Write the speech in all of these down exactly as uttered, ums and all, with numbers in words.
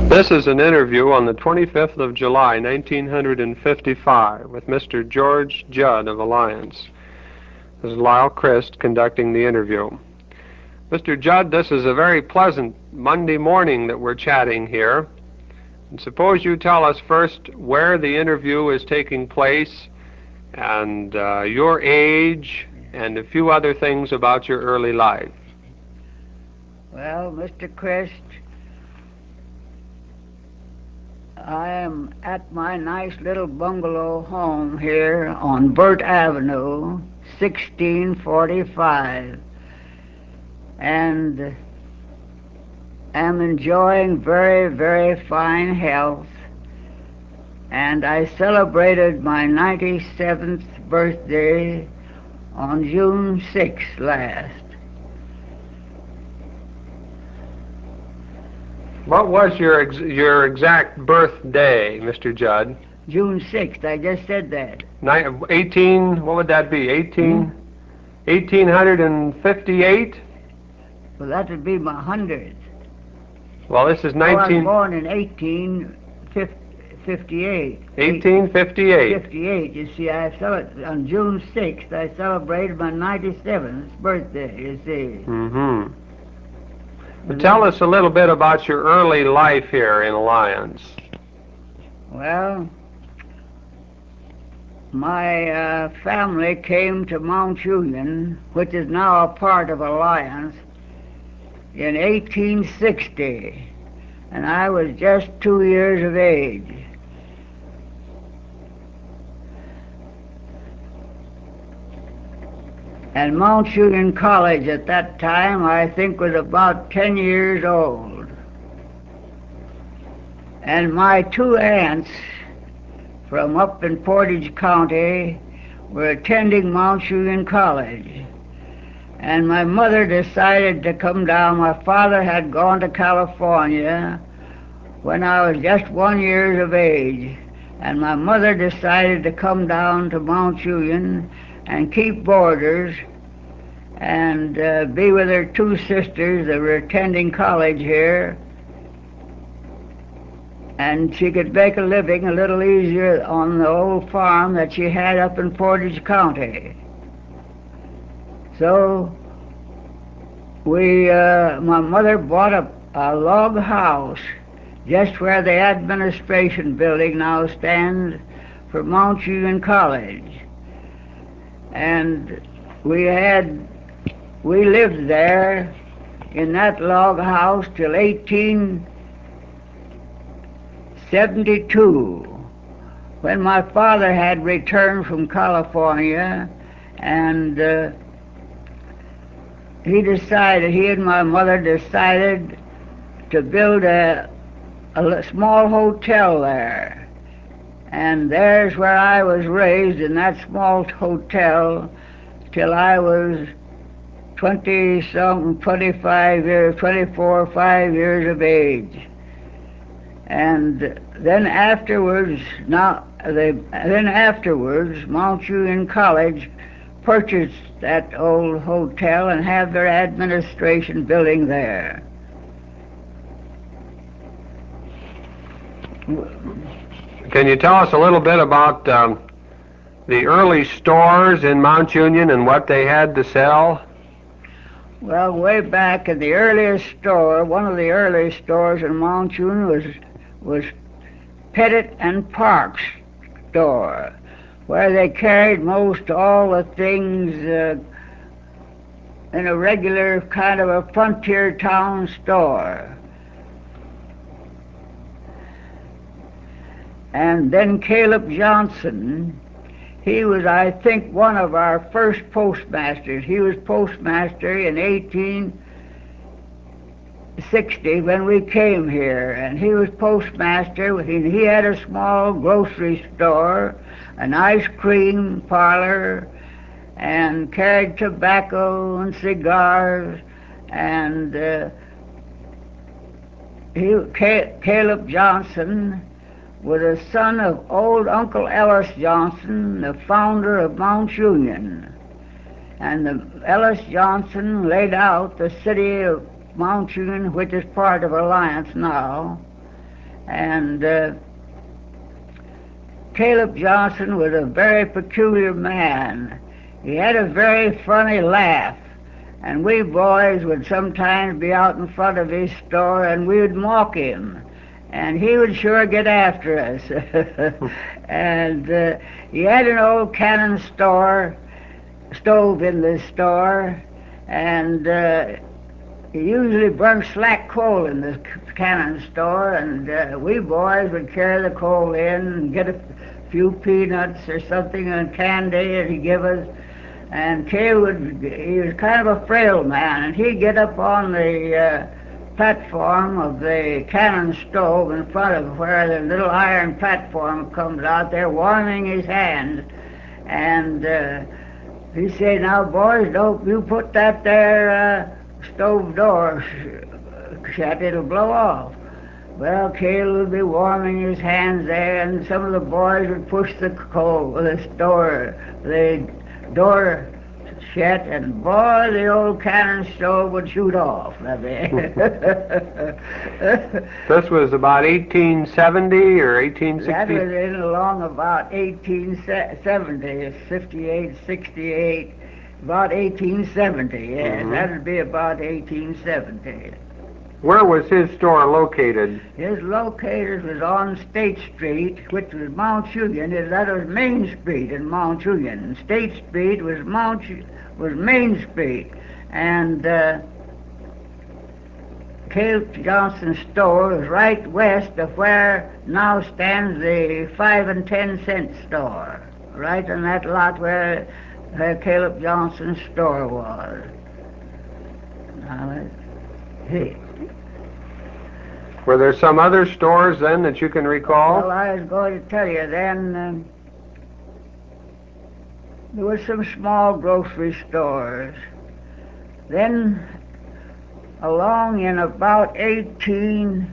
This is an interview on the twenty-fifth of July, nineteen fifty-five, with Mister George Judd of Alliance. This is Lyle Christ conducting the interview. Mister Judd, this is a very pleasant Monday morning that we're chatting here. And suppose you tell us first where the interview is taking place and uh, your age and a few other things about your early life. Well, Mister Christ, I am at my nice little bungalow home here on Burt Avenue, sixteen forty-five, and am enjoying very, very fine health, and I celebrated my ninety-seventh birthday on June sixth last. What was your ex your exact birthday, Mister Judd? June sixth, I just said that. Ni eighteen, what would that be, eighteen? Hmm? eighteen fifty-eight? Well, that would be my hundredth. Well, this is nineteen... Oh, I was born in eighteen fifty-eight. eighteen fifty-eight. fifty-eight, you see, I celebrated, on June sixth, I celebrated my ninety-seventh birthday, you see. Mm-hmm. Well, tell us a little bit about your early life here in Alliance. Well, my uh, family came to Mount Union, which is now a part of Alliance, in eighteen sixty, and I was just two years of age. And Mount Union College at that time, I think, was about ten years old. And my two aunts from up in Portage County were attending Mount Union College. And my mother decided to come down. My father had gone to California when I was just one year of age. And my mother decided to come down to Mount Union and keep boarders and uh, be with her two sisters that were attending college here, and she could make a living a little easier on the old farm that she had up in Portage County. So we, uh, my mother bought a, a log house just where the administration building now stands for Mount Union College. And we had, we lived there in that log house till eighteen seventy-two, when my father had returned from California, and uh, he decided, he and my mother decided to build a, a small hotel there. And there's where I was raised, in that small hotel, till I was twenty-some, twenty-five years, twenty-four or five years of age. And then afterwards, now they, then afterwards, Mount Union College purchased that old hotel and had their administration building there. Can you tell us a little bit about um, the early stores in Mount Union and what they had to sell? Well, way back in the earliest store, one of the early stores in Mount Union was, was Pettit and Park's store, where they carried most all the things uh, in a regular kind of a frontier town store. And then Caleb Johnson, he was, I think, one of our first postmasters. He was postmaster in eighteen sixty when we came here, and he was postmaster. He, he had a small grocery store, an ice cream parlor, and carried tobacco and cigars, and uh, he, Caleb Johnson was a son of old Uncle Ellis Johnson, the founder of Mount Union. And the Ellis Johnson laid out the city of Mount Union, which is part of Alliance now, And uh, Caleb Johnson was a very peculiar man. He had a very funny laugh, and we boys would sometimes be out in front of his store and we would mock him, and he would sure get after us. And uh, he had an old cannon store, stove in the store, and uh, he usually burned slack coal in the cannon store, and uh, we boys would carry the coal in and get a few peanuts or something and candy, and he'd give us. And Kay would, he was kind of a frail man, and he'd get up on the uh, platform of the cannon stove in front of where the little iron platform comes out there, warming his hands. And uh, he'd say, "Now, boys, don't you put that there uh, stove door shut, it'll blow off." Well, Cale would be warming his hands there, and some of the boys would push the coal, the door, the door shut, and boy, the old cannon stove would shoot off. This was about eighteen seventy or eighteen sixty? That was in along about eighteen seventy, fifty-eight, sixty-eight, about eighteen seventy, yes, mm-hmm. That would be about eighteen seventy. Where was his store located? His located was on State Street, which was Mount Julian. That was Main Street in Mount Julian. State Street was Mount was Main Street, and uh, Caleb Johnson's store was right west of where now stands the five and ten cent store, right in that lot where, where Caleb Johnson's store was. Now let's see. Were there some other stores then that you can recall? Well, I was going to tell you then, um, there were some small grocery stores. Then, along in about eighteen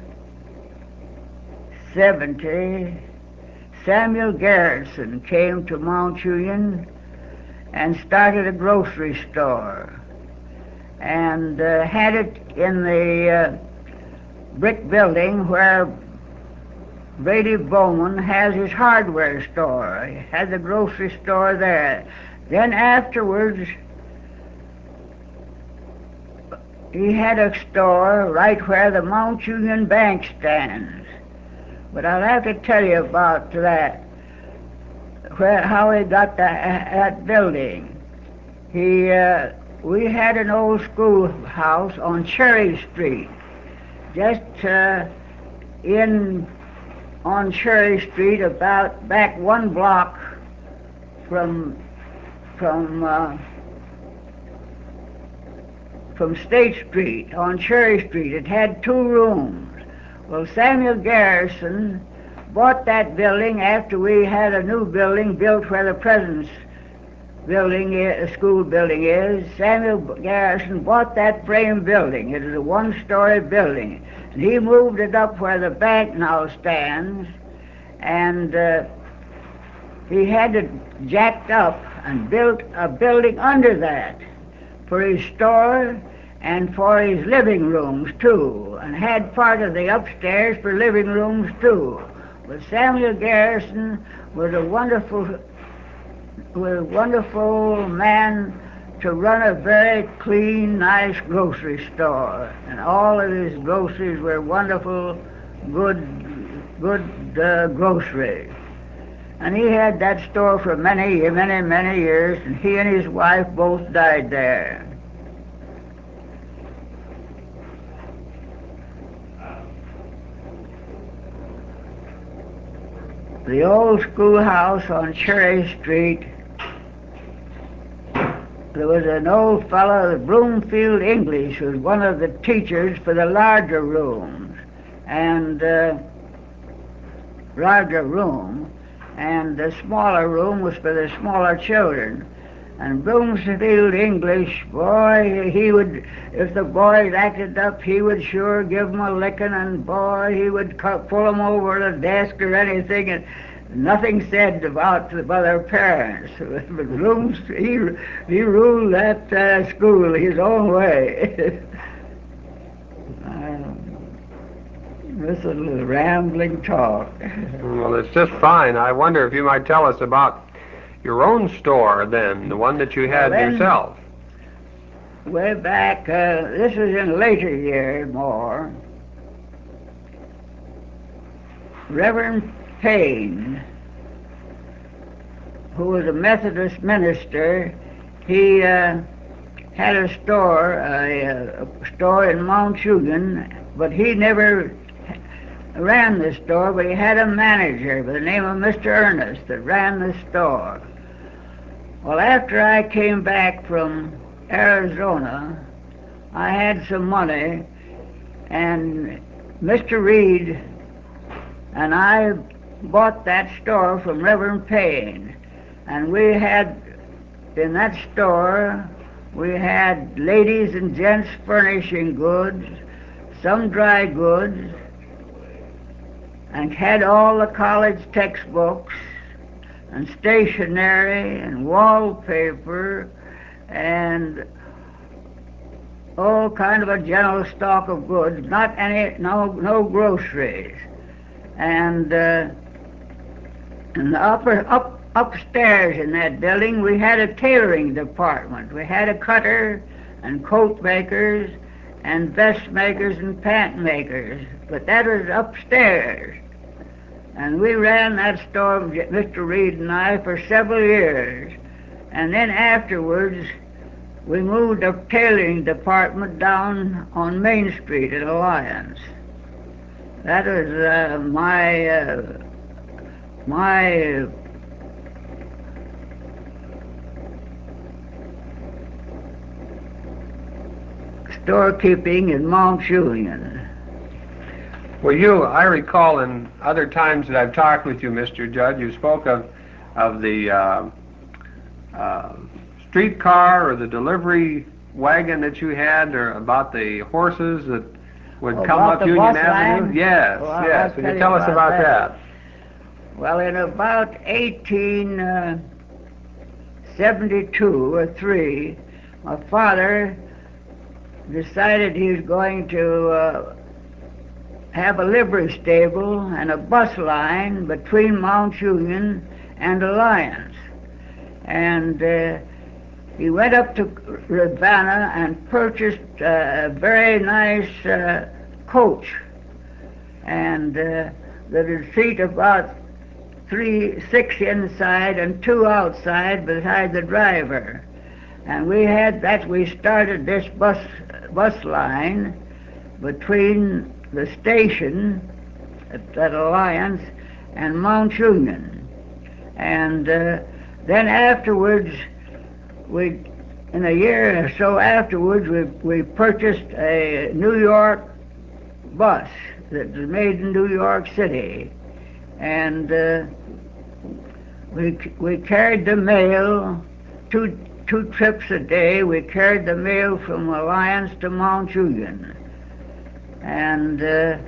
seventy, Samuel Garrison came to Mount Julian and started a grocery store, and uh, had it in the uh, brick building where Brady Bowman has his hardware store. He had the grocery store there. Then afterwards, he had a store right where the Mount Julian Bank stands. But I'll have to tell you about that, where how he got that, that building. He, uh, we had an old schoolhouse on Cherry Street, just uh, in on Cherry Street, about back one block from from uh, from State Street on Cherry Street. It had two rooms. Well, Samuel Garrison bought that building after we had a new building built where the President's building, is, school building is. Samuel Garrison bought that frame building. It is a one-story building. And he moved it up where the bank now stands, and uh, he had it jacked up and built a building under that for his store and for his living rooms too, and had part of the upstairs for living rooms too. But Samuel Garrison was a wonderful was a wonderful man to run a very clean, nice grocery store, and all of his groceries were wonderful, good, good uh, groceries. And he had that store for many, many, many years, and he and his wife both died there. The old schoolhouse on Cherry Street, there was an old fellow, Broomfield English, who was one of the teachers for the larger rooms, and uh, larger room, and the smaller room was for the smaller children. And Broomfield English, boy, he would, if the boys acted up, he would sure give them a licking, and boy, he would pull them over the desk or anything, and nothing said about by their parents. But Brooms, he, he ruled that uh, school his own way. uh, This is rambling talk. Well, it's just fine. I wonder if you might tell us about your own store then, the one that you had Well, then, yourself. Way back, uh, this is in later years more, Reverend Payne, who was a Methodist minister, he uh, had a store, a, a store in Mount Hugon, but he never ran the store, but he had a manager by the name of Mister Ernest that ran the store. Well, after I came back from Arizona, I had some money, and Mister Reed and I bought that store from Reverend Payne, and we had, in that store, we had ladies and gents furnishing goods, some dry goods, and had all the college textbooks and stationery and wallpaper and all kind of a general stock of goods, not any, no, no groceries. And uh, in the upper, up, upstairs in that building, we had a tailoring department. We had a cutter and coat makers and vest makers and pant makers, but that was upstairs. And we ran that store, Mister Reed and I, for several years. And then afterwards, we moved the tailoring department down on Main Street at Alliance. That was uh, my uh, my storekeeping in Mount Julian. Well, you, I recall in other times that I've talked with you, Mister Judd, you spoke of of the uh, uh, streetcar or the delivery wagon that you had, or about the horses that would Oh, come about up the Union bus Avenue. line? Yes, Well, I'll yes. tell Will you you tell us about about that. that? Well, in about eighteen seventy-two or three, my father decided he was going to uh, have a livery stable and a bus line between Mount Union and Alliance. And uh, he went up to Ravenna and purchased uh, a very nice uh, coach, and uh, that would seat about three, six inside and two outside beside the driver. And we had that, we started this bus, bus line between the station at, at Alliance and Mount Union. And uh, then afterwards, we, in a year or so afterwards, we, we purchased a New York bus that was made in New York City. And uh, we, we carried the mail, two, two trips a day, we carried the mail from Alliance to Mount Union. And uh,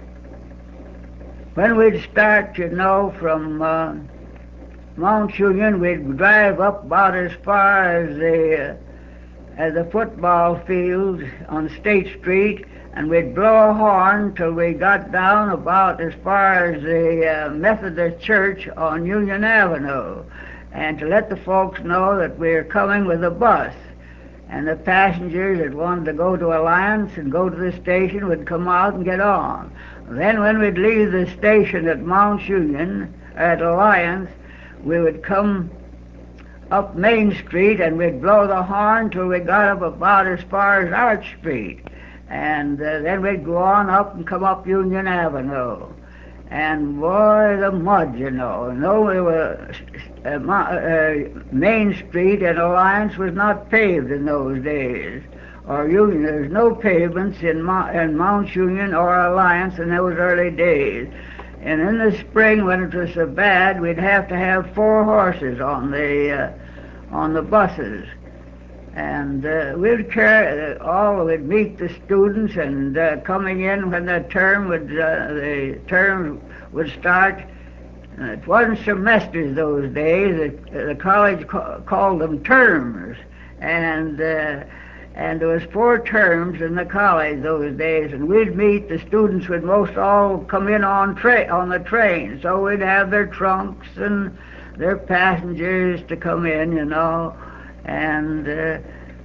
when we'd start, you know, from uh, Mount Union, we'd drive up about as far as the, uh, as the football field on State Street, and we'd blow a horn till we got down about as far as the uh, Methodist Church on Union Avenue, and to let the folks know that we were coming with a bus. And the passengers that wanted to go to Alliance and go to the station would come out and get on. Then when we'd leave the station at Mount Union, at Alliance, we would come up Main Street and we'd blow the horn till we got up about as far as Arch Street. And uh, then we'd go on up and come up Union Avenue. And boy, the mud, you know. No, we were, uh, uh, Main Street and Alliance was not paved in those days. Or Union, there's no pavements in, Mo in Mount Union or Alliance in those early days. And in the spring, when it was so bad, we'd have to have four horses on the uh, on the buses, and uh, we'd carry uh, all. We'd meet the students, and uh, coming in when the term would uh, the term would start. Uh, it wasn't semesters those days. The, the college ca called them terms, and uh, And there was four terms in the college those days, and we'd meet, the students would most all come in on tra- on the train, so we'd have their trunks and their passengers to come in, you know, and uh,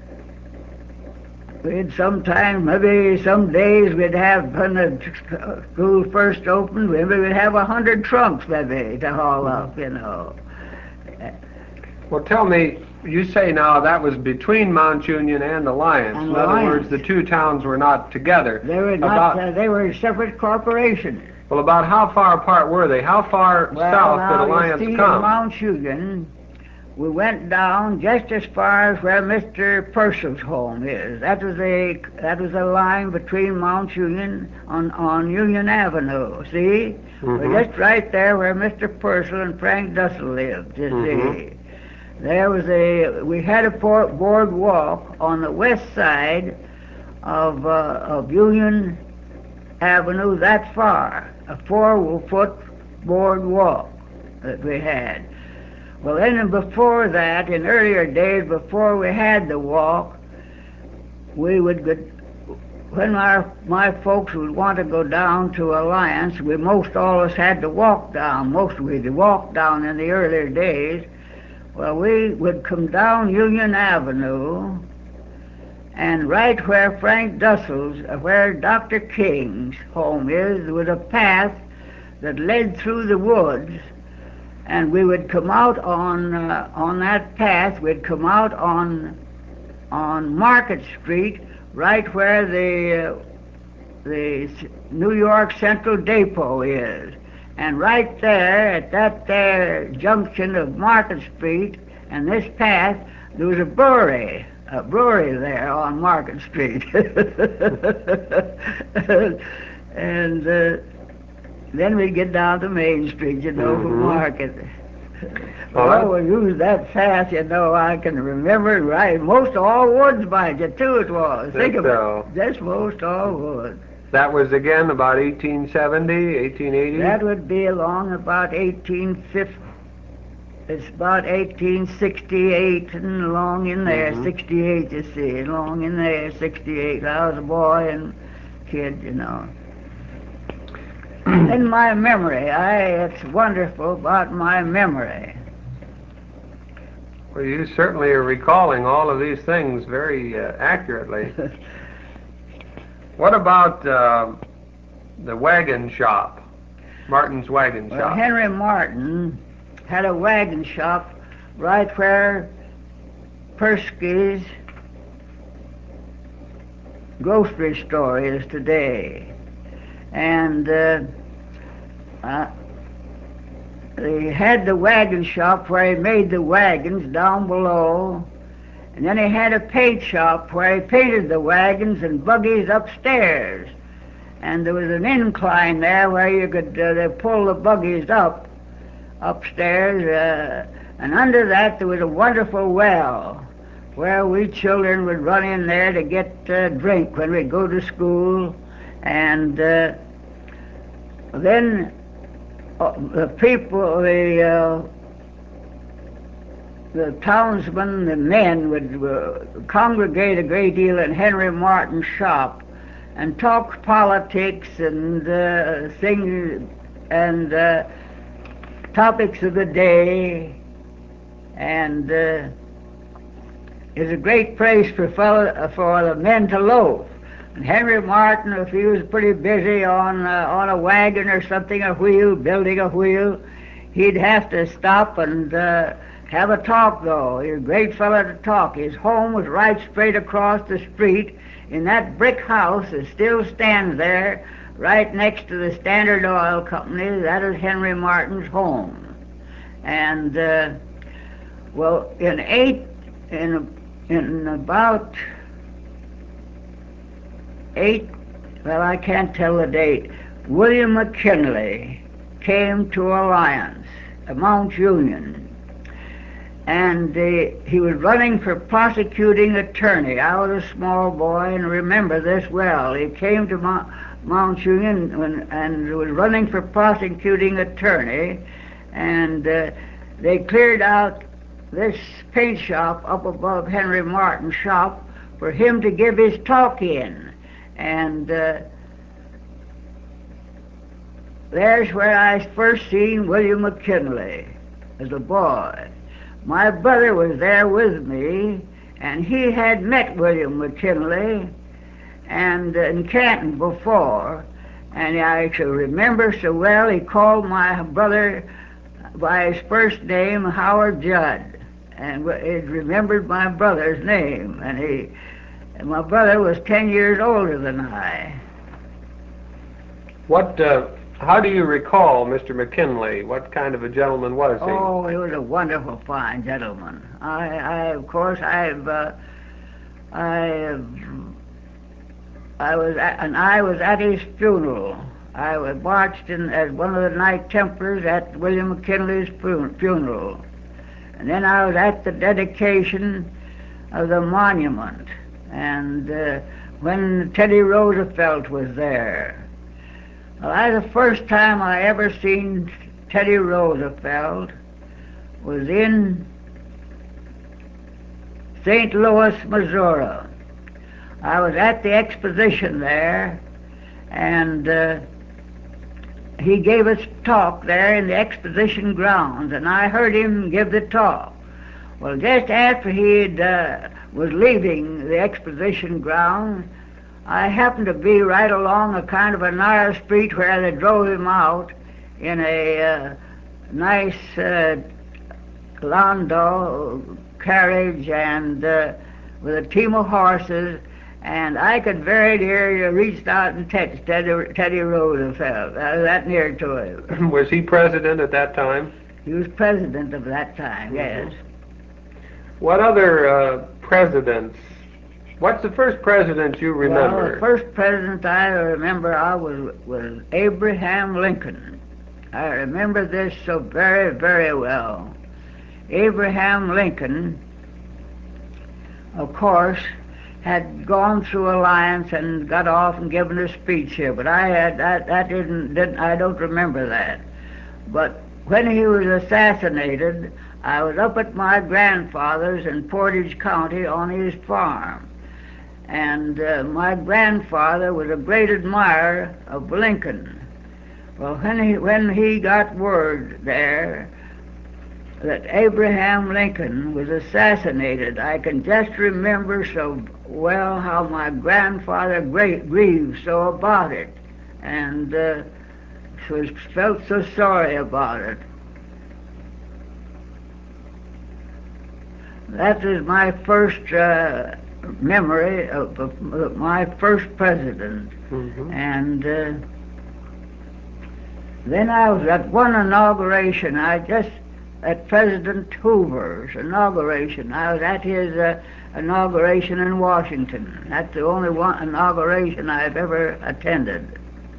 we'd sometimes, maybe some days we'd have, when the school first opened, maybe we'd have a hundred trunks maybe to haul up, you know. Well, tell me, you say now that was between Mount Union and Alliance. And In Alliance. other words, the two towns were not together. They were About- not, uh, they were separate corporations. Well, about how far apart were they? How far Well, south now, did Alliance you see, come? in Mount Union, we went down just as far as where Mister Purcell's home is. That was a that was a line between Mount Union on on Union Avenue. See, Mhm. we're just right there where Mister Purcell and Frank Dussel lived. You Mhm. see, there was a we had a por- boardwalk on the west side of uh, of Union Avenue that far, a four-foot boardwalk that we had. Well, then before that, in earlier days, before we had the walk, we would go, when our, my folks would want to go down to Alliance, we most always had to walk down. Most we'd walk down in the earlier days. Well, we would come down Union Avenue, and right where Frank Dussel's, where Doctor King's home is, there was a path that led through the woods, and we would come out on uh, on that path. We'd come out on on Market Street, right where the uh, the New York Central Depot is, and right there at that there junction of Market Street and this path, there was a brewery. A brewery there on Market Street. And uh, then we'd get down to Main Street, you know, Mhm. for Market. Well, Well, we used that fast, you know, I can remember it right. Most all woods, mind you, too, it was. Think of So- it. Just most all woods. That was again about eighteen seventy, eighteen eighty? That would be along about eighteen fifty. It's about eighteen sixty-eight and along in there, Mhm. sixty-eight, you see, along in there, sixty-eight. I was a boy and kid, you know. In my memory, I, it's wonderful about my memory. Well, you certainly are recalling all of these things very uh, accurately. What about uh, the wagon shop, Martin's Wagon Well, Shop? Henry Martin had a wagon shop right where Persky's grocery store is today. And uh, uh, he had the wagon shop where he made the wagons down below, and then he had a paint shop where he painted the wagons and buggies upstairs. And there was an incline there where you could uh, pull the buggies up upstairs, uh, and under that there was a wonderful well where we children would run in there to get uh, drink when we go to school. And uh, then uh, the people, the uh, the townsmen, the men would uh, congregate a great deal in Henry Martin's shop and talk politics and uh, things and uh, topics of the day, and uh, it's a great place for fellow, for the men to loaf. And Henry Martin, if he was pretty busy on uh, on a wagon or something, a wheel, building a wheel, he'd have to stop and uh, have a talk, though. He was a great fellow to talk. His home was right straight across the street in that brick house that still stands there, right next to the Standard Oil Company. That is Henry Martin's home. And uh, well, in eight, in in about eight, well, I can't tell the date. William McKinley came to Alliance, uh, Mount Union, and uh, he was running for prosecuting attorney. I was a small boy and remember this well. He came to Mount, Mount Union when, and was running for prosecuting attorney, and uh, they cleared out this paint shop up above Henry Martin's shop for him to give his talk in. And uh, there's where I first seen William McKinley as a boy. My brother was there with me, and he had met William McKinley and uh, in Canton before, and I shall remember so well, he called my brother by his first name, Howard Judd, and he remembered my brother's name, and he, and my brother was ten years older than I. What, uh, how do you recall Mister McKinley? What kind of a gentleman was he? Oh, he was a wonderful, fine gentleman. I, I of course, I've, uh, I, I was, at, and I was at his funeral. I was watched in, as one of the Knight Templars at William McKinley's funeral. And then I was at the dedication of the monument, and uh, when Teddy Roosevelt was there. Well, I, the first time I ever seen Teddy Roosevelt was in Saint Louis, Missouri. I was at the exposition there, and uh, he gave us talk there in the exposition grounds, and I heard him give the talk. Well, just after he uh, was leaving the exposition ground, I happened to be right along a kind of a narrow street where they drove him out in a uh, nice uh, landau carriage and uh, with a team of horses, and I could very near reached out and touched Teddy, Teddy Roosevelt. I was that near to him. Was he president at that time? He was president of that time, mm-hmm. Yes. What other uh, presidents? What's the first president you remember? Well, the first president I remember I was, was Abraham Lincoln. I remember this so very, very well. Abraham Lincoln, of course, had gone through Alliance and got off and given a speech here, but I had that that didn't didn't I don't remember that. But when he was assassinated, I was up at my grandfather's in Portage County on his farm, and uh, my grandfather was a great admirer of Lincoln. Well, when he when he got word there that Abraham Lincoln was assassinated, I can just remember so well how my grandfather grieved so about it, and uh, was felt so sorry about it. That is my first uh, memory of, of, of my first president. Mm-hmm. And uh, then I was at one inauguration, I just at President Hoover's inauguration. I was at his uh, inauguration in Washington. That's the only one inauguration I've ever attended.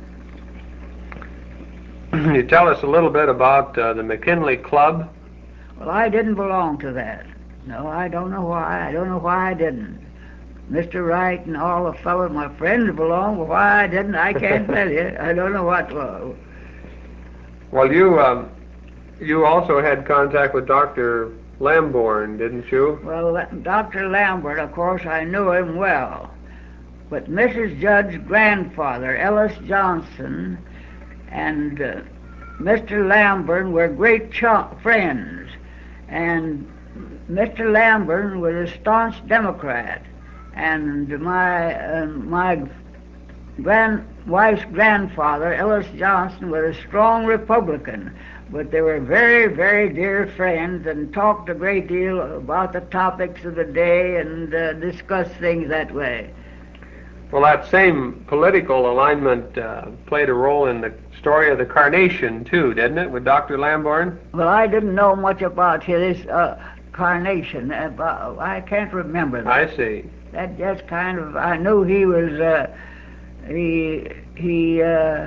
Can you tell us a little bit about uh, the McKinley Club? Well, I didn't belong to that. No, I don't know why. I don't know why I didn't. Mister Wright and all the fellows, my friends, belong, but why I didn't, I can't tell you. I don't know what was. Well, you... Um You also had contact with Doctor Lamborn, didn't you? Well, Doctor Lambert, of course, I knew him well. But Missus Judd's grandfather, Ellis Johnson, and uh, Mister Lamborn were great ch- friends. And Mister Lamborn was a staunch Democrat. And my, uh, my grand, wife's grandfather, Ellis Johnson, was a strong Republican. But they were very, very dear friends and talked a great deal about the topics of the day and uh, discussed things that way. Well, that same political alignment uh, played a role in the story of the Carnation, too, didn't it, with Doctor Lamborn? Well, I didn't know much about his uh, Carnation. About, I can't remember that. I see. That just kind of, I knew he was, uh, he, he, uh,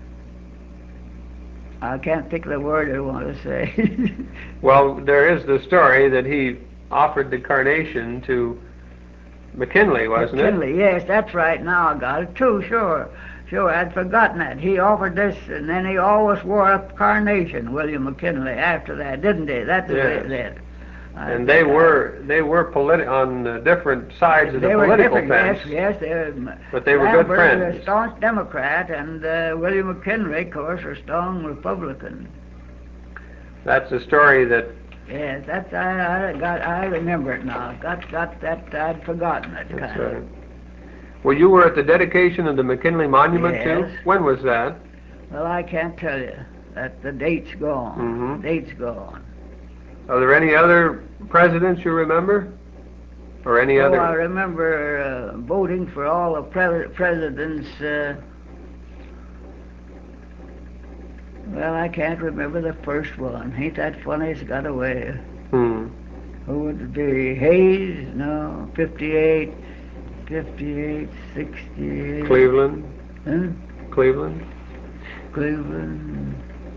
I can't think of the word I want to say. Well, there is the story that he offered the Carnation to McKinley, wasn't McKinley, it? McKinley, yes, that's right. Now I got it too, sure. Sure, I'd forgotten that. He offered this, and then he always wore a carnation, William McKinley, after that, didn't he? That's the way Yes. it did. I And they think were they were politi- on uh, different sides of the they were political different, fence. yes, yes. They were, But they were good Lambert friends. was a staunch Democrat, and uh, William McKinley, of course, a strong Republican. That's a story that. Yes, that's I, I got. I remember it now. Got got that. I'd forgotten it. That's kind right. of. Well, you were at the dedication of the McKinley Monument Yes. too. When was that? Well, I can't tell you. That the date's gone. Mhm. Date's gone. Are there any other presidents you remember, or any Oh, other? I remember uh, voting for all the pre- presidents. Uh, well, I can't remember the first one. Ain't that funny? It's got away. Hmm. Who would it be? Hayes? No. fifty-eight. fifty-eight, sixty-eight. Cleveland. Huh? Cleveland. Cleveland.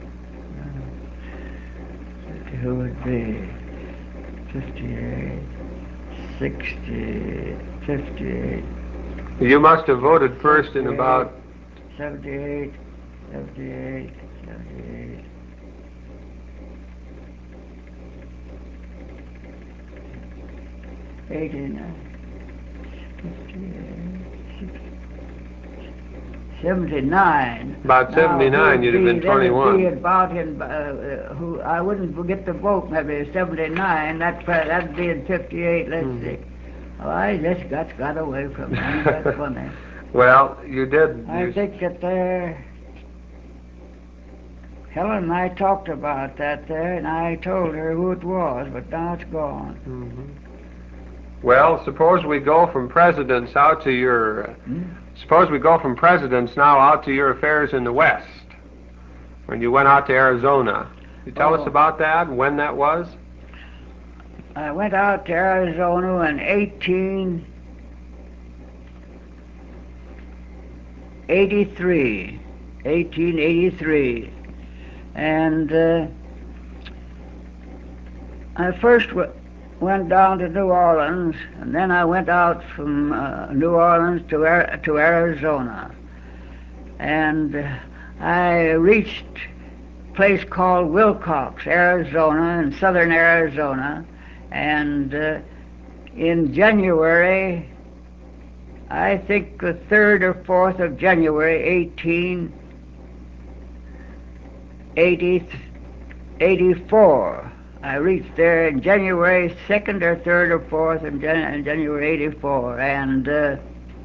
Who would be? fifty-eight, sixty, fifty-eight, You must have voted first in about. seventy-eight, seventy-eight, seventy-eight. eighty-nine, fifty-eight, sixty, seventy-nine. About Now, seventy-nine, who'd you'd have be- been then it'd twenty-one. be about in, uh, uh, who, I wouldn't forget the vote, maybe seventy-nine, that, that'd be in fifty-eight, let's Hmm. see. Well, I just got, got away from me, that's funny. Well, you did. I you- think that there, Helen and I talked about that there, and I told her who it was, but now it's gone. Mhm. Well, suppose we go from presidents out to your. Hmm? Suppose we go from presidents now out to your affairs in the West. When you went out to Arizona, you tell Oh. us about that and when that was. I went out to Arizona in eighteen eighty-three, eighteen eighty-three, and uh, I first w- went down to New Orleans, and then I went out from uh, New Orleans to Ar- to Arizona, and uh, I reached a place called Wilcox, Arizona, in southern Arizona. And uh, in January, I think the third or fourth of January, eighteen eighty-four, I reached there in January second or third or fourth in, Jan- in January eighty-four, and uh,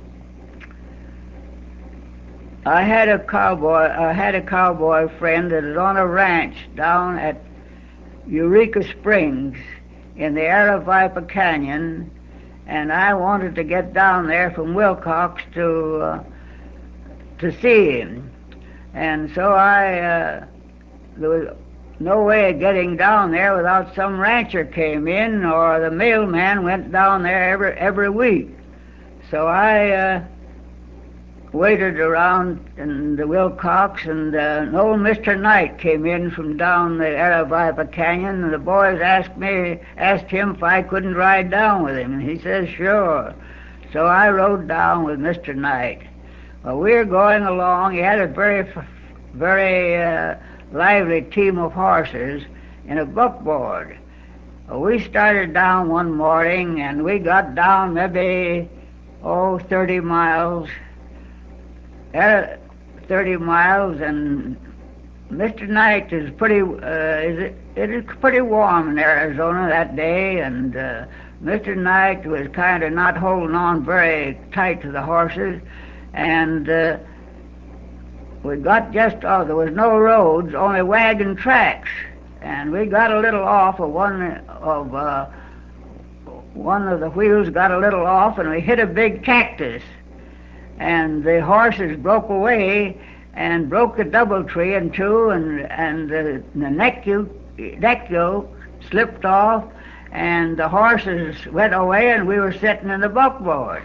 I had a cowboy. I had a cowboy friend that was on a ranch down at Eureka Springs in the Aravaipa Canyon, and I wanted to get down there from Wilcox to uh, to see him, and so I uh, there was no way of getting down there without some rancher came in or the mailman went down there every every week. So I uh, waited around in the Wilcox, and uh, an old Mister Knight came in from down the Aravaipa Canyon, and the boys asked me, asked him if I couldn't ride down with him, and he says, sure. So I rode down with Mister Knight. Well, we were going along. He had a very, very uh, lively team of horses in a buckboard. Well, we started down one morning, and we got down maybe, oh, thirty miles, Uh, thirty miles, and Mister Knight is pretty. Uh, is it, it is pretty warm in Arizona that day, and uh, Mister Knight was kind of not holding on very tight to the horses, and uh, we got just off. There was no roads, only wagon tracks, and we got a little off of one of uh, one of the wheels. Got a little off, and we hit a big cactus. And the horses broke away and broke the double tree in two, and and the, the neck yoke, neck yoke slipped off, and the horses went away, and we were sitting in the buckboard.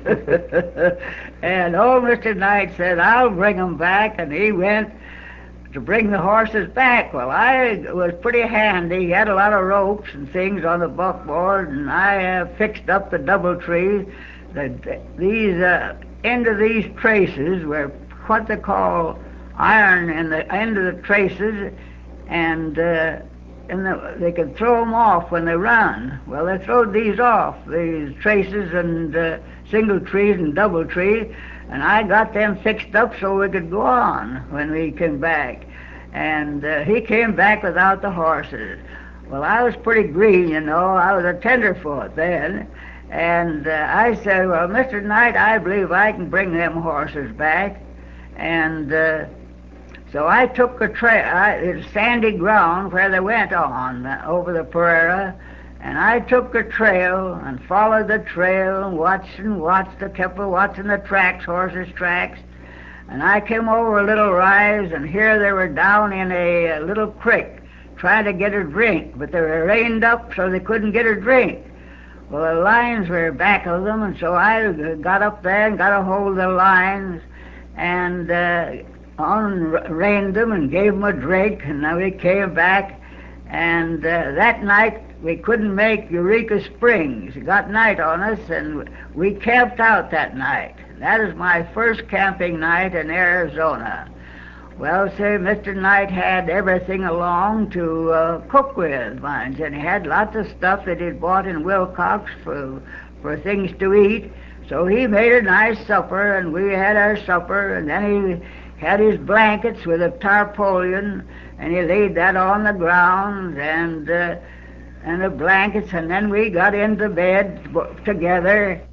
And old Mister Knight said, "I'll bring them back," and he went to bring the horses back. Well, I was pretty handy. He had a lot of ropes and things on the buckboard, and I uh, fixed up the double tree. The, these uh, end of these traces were what they call iron in the end of the traces, and uh, and the, they could throw them off when they run. Well, they throwed these off, these traces and uh, single trees and double trees, and I got them fixed up so we could go on when we came back. And uh, he came back without the horses. Well, I was pretty green, you know. I was a tenderfoot then. And uh, I said, well, Mister Knight, I believe I can bring them horses back. And uh, so I took a trail, it's sandy ground where they went on uh, over the prairie, and I took a trail and followed the trail and watched and watched, I kept watching the tracks, horses' tracks. And I came over a little rise, and here they were down in a, a little creek trying to get a drink, but they were reined up so they couldn't get a drink. Well, the lines were back of them, and so I got up there and got a hold of the lines and uh, on-reined them and gave them a drink, and then we came back, and uh, that night we couldn't make Eureka Springs. It got night on us, and we camped out that night. That is my first camping night in Arizona. Well, say, Mister Knight had everything along to uh, cook with, mind you, and he had lots of stuff that he'd bought in Wilcox for, for things to eat. So he made a nice supper, and we had our supper, and then he had his blankets with a tarpaulin, and he laid that on the ground, and uh, and the blankets, and then we got into bed together,